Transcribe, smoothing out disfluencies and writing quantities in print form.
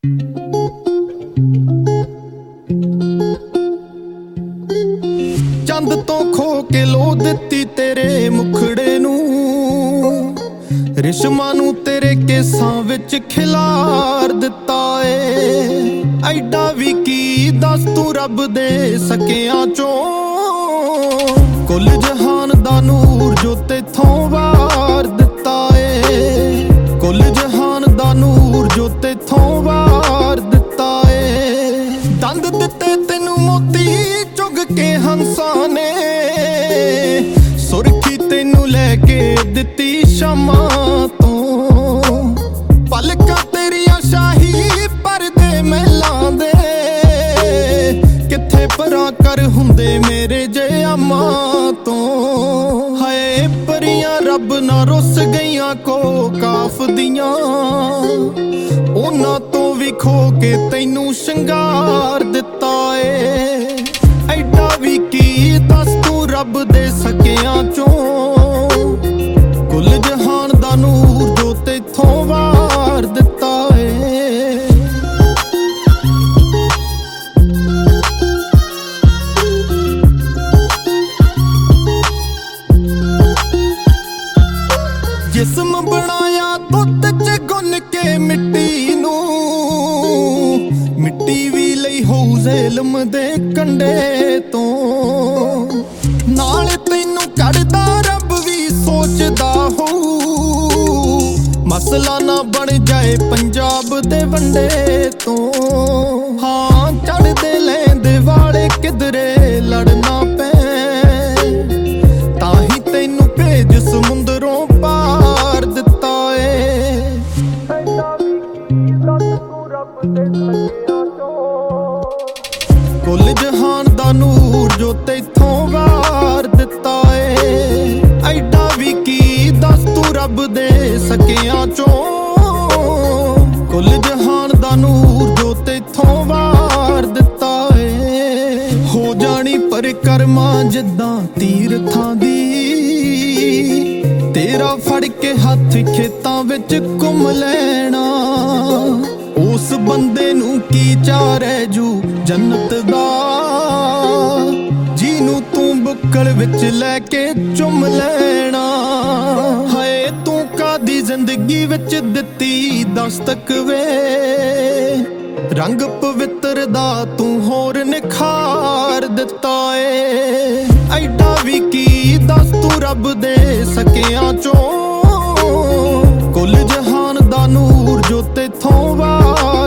ਚੰਦ ਤੋਂ ਖੋ ਕੇ ਲੋ ਦਿੱਤੀ ਤੇਰੇ ਮੁਖੜੇ ਨੂੰ, ਰਿਸ਼ਮਾਂ ਨੂੰ ਤੇਰੇ ਕੇਸਾਂ ਵਿੱਚ ਖਿਲਾਰ ਦਿੱਤਾ ਏ। ਐਡਾ ਵੀ ਕੀ ਦੱਸ ਤੂੰ ਰੱਬ ਦੇ ਸਕਿਆਂ ਚੋਂ, ਕੁੱਲ ਜਹਾਨ ਦਾ ਨੂਰ ਜੋ ਤੇਥੋਂ ਵਾਰ ਦਿੱਤਾ ਏ। ਕੁੱਲ ਜਹਾਨ ਦਾ ਨੂਰ ਜੋ ਤੇਥੋਂ ਵਾਰ ਦਿੱਤਾ ਏ। ਦੰਦ ਦਿੱਤੇ ਤੈਨੂੰ ਮੋਤੀ ਚੁਗ ਕੇ ਹੰਸਾਂ ਨੇ, ਸੁਰਖੀ ਤੈਨੂੰ ਲੈ ਕੇ ਦਿੱਤੀ ਸ਼ਾਮਾਂ ਤੋਂ। ਪਲਕਾਂ ਤੇਰੀਆਂ ਸ਼ਾਹੀ ਪਰਦੇ ਮਹਿਲਾਂ ਦੇ, ਕਿੱਥੇ ਪਰਾਂ ਕਰ ਹੁੰਦੇ ਮੇਰੇ ਜਿਆਮਾਂ ਤੋਂ। ਹਾਏ ਪਰੀਆਂ ਰੱਬ ਨਾ ਰੁੱਸ ਗਈਆਂ ਕੋ ਕਾਫ ਦੀਆਂ, ਉਹਨਾਂ ਤੋਂ ਵੀ ਖੋ ਕੇ ਤੈਨੂੰ ਸ਼ਿੰਗਾਰ ਦਿੱਤਾ ਏ। ਐਡਾ ਵੀ ਕੀ ਦੱਸ ਤੂੰ ਰੱਬ ਦੇ ਸਕਿਆਂ ਚੋਂ, ਕੁੱਲ ਜਹਾਨ ਦਾ ਨੂਰ ਜੋ ਤੇਥੋਂ ਵਾਰ ਦਿੱਤਾ ਏ। ਜਿਸਮ ਬਣਾਇਆ ਦੁੱਧ ਚ ਗੁੰਨ ਕੇ ਮਿੱਟੀ ਨੂੰ, ਮਿੱਟੀ ਵੀ ਲਈ ਹੋਊ ਜ਼ੇਲਮ ਦੇ ਕੰਢੇ ਤੋਂ। ਨਾਲ ਤੈਨੂੰ ਕੱਢਦਾ ਰੱਬ ਵੀ ਸੋਚਦਾ ਹੋਊ, ਮਸਲਾ ਨਾ ਬਣ ਜਾਏ ਪੰਜਾਬ ਦੇ ਵੰਡੇ ਤੋਂ। ਹਾਂ ਚੜ੍ਹਦੇ ਲੈਂਦੇ ਵਾਲੇ ਕਿਧਰੇ ਲੜਨਾ ਪੈ, ਤਾਂ ਹੀ ਤੈਨੂੰ ਭੇਜ ਸਮੁੰਦਰੋਂ ਪਾਰ ਦਿੱਤਾ ਏ। ਕੁੱਲ ਜਹਾਨ ਦਾ ਨੂਰ ਜੋ ਤੈਥੋਂ ਵਾਰ ਦਿੱਤਾ ਏ। ਐਡਾ ਵੀ ਕੀ ਦੱਸ ਤੂੰ ਰੱਬ ਦੇ ਸਕਿਆਂ ਚੋਂ, ਕੁੱਲ ਜਹਾਨ ਦਾ ਨੂਰ ਜੋ ਤੈਥੋਂ ਵਾਰ ਦਿੱਤਾ ਏ। ਹੋ ਜਾਣੀ ਪਰਿਕਰਮਾ ਜਿੱਦਾਂ ਤੀਰਥਾਂ ਦੀ, ਤੇਰਾ ਫੜ ਕੇ ਹੱਥ ਖੇਤਾਂ ਵਿੱਚ ਘੁੰਮ ਲੈਣਾ। ਉਸ ਬੰਦੇ ਨੂੰ ਕੀ ਚਾਅ ਰਹਿ ਜੂ ਜੰਨਤ ਦਾ, ਜਿਹਨੂੰ ਤੂੰ ਬੁੱਕਲ ਵਿੱਚ ਲੈ ਕੇ ਚੁੰਮ ਲੈਣਾ। ਹਾਏ ਤੂੰ ਕਾਦੀ ਜ਼ਿੰਦਗੀ ਵਿੱਚ ਦਿੱਤੀ ਦਸਤਕ ਵੇ, ਰੰਗ ਪਵਿੱਤਰ ਦਾ ਤੂੰ ਹੋਰ ਨਿਖਾਰ ਦਿੱਤਾ ਏ। ਐਡਾ ਵੀ ਕੀ ਦੱਸ ਤੂੰ ਰੱਬ ਦੇ ਸਕਿਆਂ ਚੋਂ, ਕੁੱਲ ਜਹਾਨ ਦਾ ਨੂਰ ਜੋ ਤੇਥੋਂ ਵਾਰ